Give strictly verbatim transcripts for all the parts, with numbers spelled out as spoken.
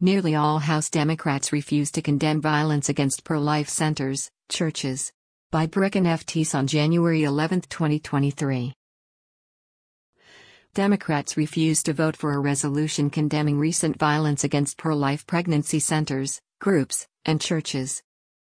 Nearly all House Democrats refuse to condemn violence against pro-life centers, churches. By Bricken F. Teese on January eleventh, twenty twenty-three. Democrats refuse to vote for a resolution condemning recent violence against pro-life pregnancy centers, groups, and churches.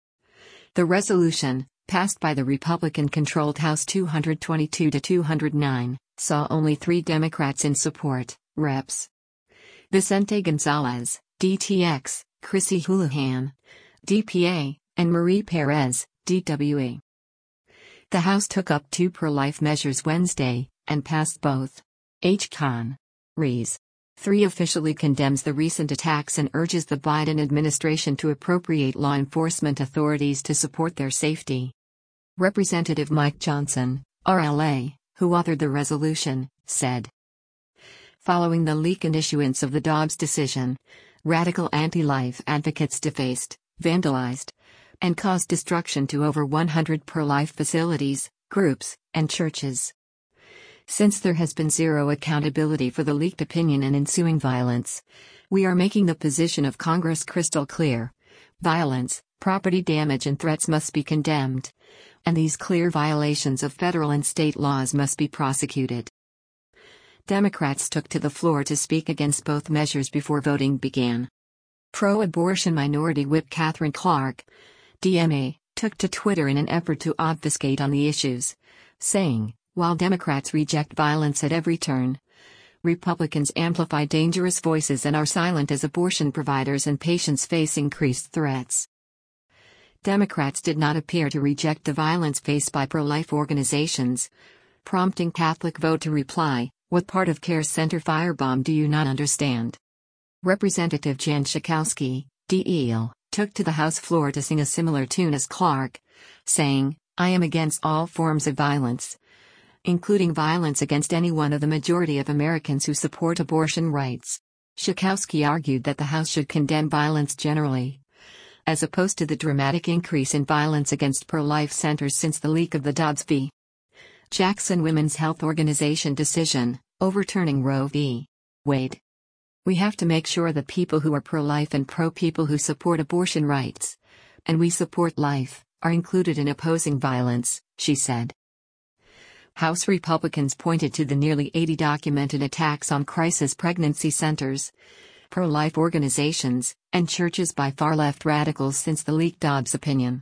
The resolution, passed by the Republican-controlled House two twenty-two to two oh nine, saw only three Democrats in support: Reps Vicente Gonzalez, D T X, Chrissy Houlihan, D P A, and Marie Perez, D W E. The House took up two pro-life measures Wednesday, and passed both. H. Con. Rees. three officially condemns the recent attacks and urges the Biden administration to appropriate law enforcement authorities to support their safety. Representative Mike Johnson, R L A, who authored the resolution, said, following the leak and issuance of the Dobbs decision, radical anti-life advocates defaced, vandalized, and caused destruction to over one hundred pro-life facilities, groups, and churches. Since there has been zero accountability for the leaked opinion and ensuing violence, we are making the position of Congress crystal clear. Violence, property damage and threats must be condemned, and these clear violations of federal and state laws must be prosecuted. Democrats took to the floor to speak against both measures before voting began. Pro-abortion Minority Whip Katherine Clark, D M A, took to Twitter in an effort to obfuscate on the issues, saying, while Democrats reject violence at every turn, Republicans amplify dangerous voices and are silent as abortion providers and patients face increased threats. Democrats did not appear to reject the violence faced by pro-life organizations, prompting Catholic Vote to reply, "What part of Care Center firebomb do you not understand?" Representative Jan Schakowsky, D E L, took to the House floor to sing a similar tune as Clark, saying, "I am against all forms of violence, including violence against anyone of the majority of Americans who support abortion rights." Schakowsky argued that the House should condemn violence generally, as opposed to the dramatic increase in violence against pro-life centers since the leak of the Dobbs v. Jackson Women's Health Organization decision, overturning Roe v. Wade. "We have to make sure that people who are pro-life and pro-people who support abortion rights, and we support life, are included in opposing violence," she said. House Republicans pointed to the nearly eighty documented attacks on crisis pregnancy centers, pro-life organizations, and churches by far-left radicals since the leaked Dobbs opinion.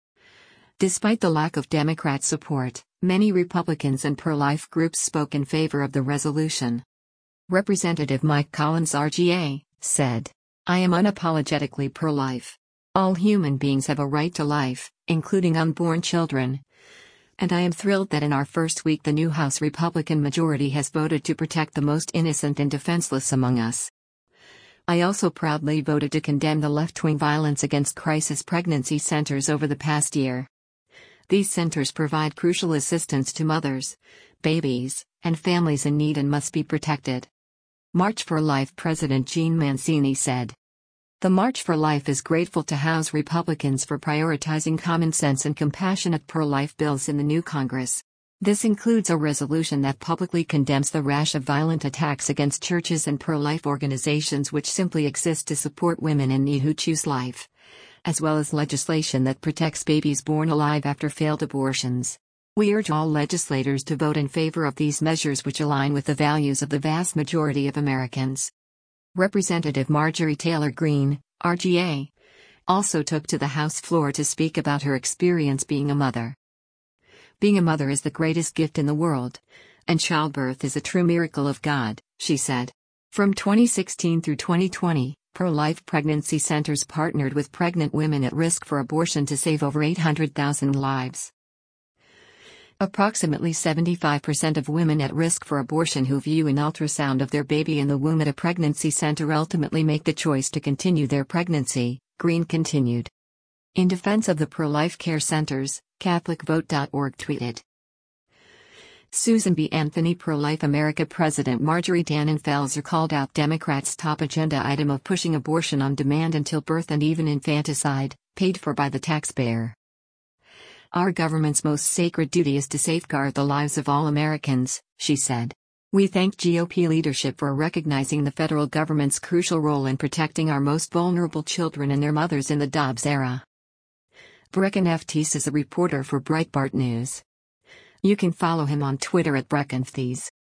Despite the lack of Democrat support, many Republicans and pro-life groups spoke in favor of the resolution. Representative Mike Collins R G A, said, "I am unapologetically pro-life. All human beings have a right to life, including unborn children. And I am thrilled that in our first week the new House Republican majority has voted to protect the most innocent and defenseless among us. I also proudly voted to condemn the left-wing violence against crisis pregnancy centers over the past year. These centers provide crucial assistance to mothers, babies, and families in need and must be protected." March for Life President Jean Mancini said, "The March for Life is grateful to House Republicans for prioritizing common sense and compassionate pro-life bills in the new Congress. This includes a resolution that publicly condemns the rash of violent attacks against churches and pro-life organizations which simply exist to support women in need who choose life, as well as legislation that protects babies born alive after failed abortions. We urge all legislators to vote in favor of these measures which align with the values of the vast majority of Americans." Representative Marjorie Taylor Greene, R G A, also took to the House floor to speak about her experience being a mother. "Being a mother is the greatest gift in the world, and childbirth is a true miracle of God," she said. From twenty sixteen through twenty twenty, pro-life pregnancy centers partnered with pregnant women at risk for abortion to save over eight hundred thousand lives. Approximately seventy-five percent of women at risk for abortion who view an ultrasound of their baby in the womb at a pregnancy center ultimately make the choice to continue their pregnancy, Greene continued. In defense of the pro-life care centers, Catholic Vote dot org tweeted. Susan B. Anthony Pro-Life America President Marjorie Dannenfelser called out Democrats' top agenda item of pushing abortion on demand until birth and even infanticide, paid for by the taxpayer. "Our government's most sacred duty is to safeguard the lives of all Americans," she said. We thank G O P leadership for recognizing the federal government's crucial role in protecting our most vulnerable children and their mothers in the Dobbs era. Breckin Fthies is a reporter for Breitbart News. You can follow him on Twitter at Breckin Fthies.